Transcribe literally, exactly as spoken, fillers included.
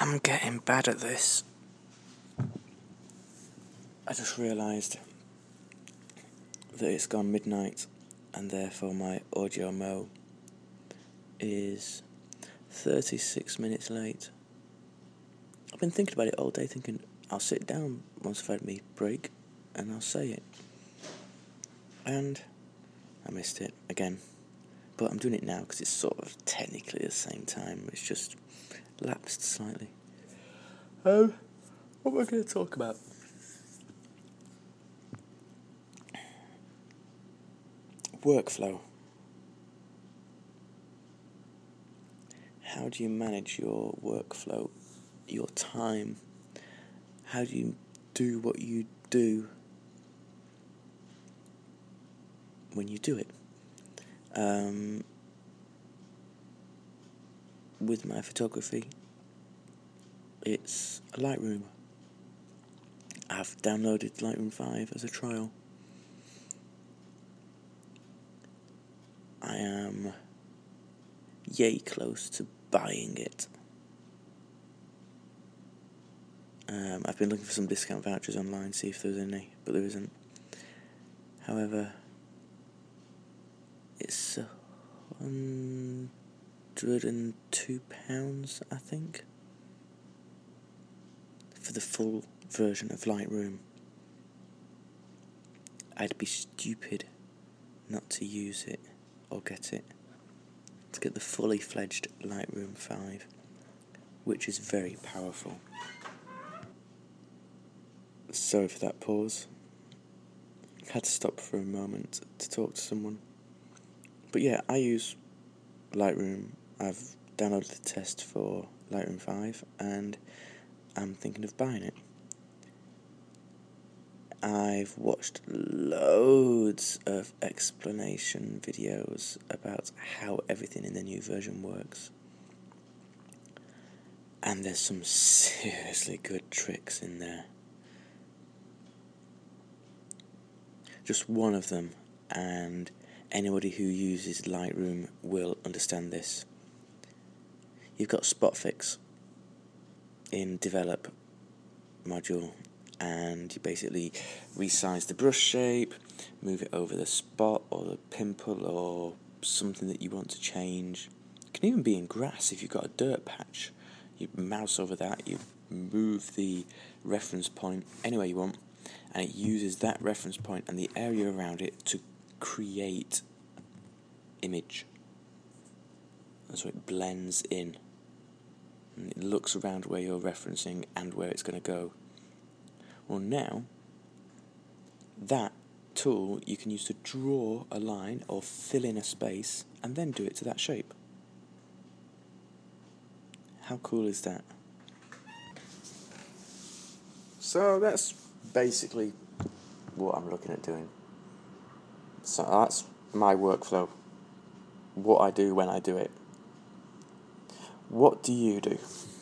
I'm getting bad at this. I just realised that it's gone midnight and therefore my audio mo is thirty-six minutes late. I've been thinking about it all day, thinking I'll sit down once I've had me break and I'll say it. And I missed it again. But I'm doing it now because it's sort of technically the same time. It's just lapsed slightly. Um, what am I going to talk about? Workflow. How do you manage your workflow, your time? How do you do what you do when you do it? Um, with my photography, it's Lightroom. I've downloaded Lightroom five as a trial. I am yay close to buying it. Um, I've been looking for some discount vouchers online, see if there's any, but there isn't. However, it's a hundred and two pounds, I think, for the full version of Lightroom. I'd be stupid not to use it or get it. To get the fully fledged Lightroom five, which is very powerful. Sorry for that pause. I had to stop for a moment to talk to someone. But yeah, I use Lightroom. I've downloaded the test for Lightroom five and I'm thinking of buying it. I've watched loads of explanation videos about how everything in the new version works. And there's some seriously good tricks in there. Just one of them, and anybody who uses Lightroom will understand this. You've got Spot Fix in Develop module, and you basically resize the brush shape, move it over the spot or the pimple or something that you want to change. It can even be in grass if you've got a dirt patch. You mouse over that, you move the reference point anywhere you want, and it uses that reference point and the area around it to create image. And so it blends in. And it looks around where you're referencing and where it's going to go. Well, now, that tool you can use to draw a line or fill in a space and then do it to that shape. How cool is that? So that's basically what I'm looking at doing. So that's my workflow. What I do when I do it. What do you do?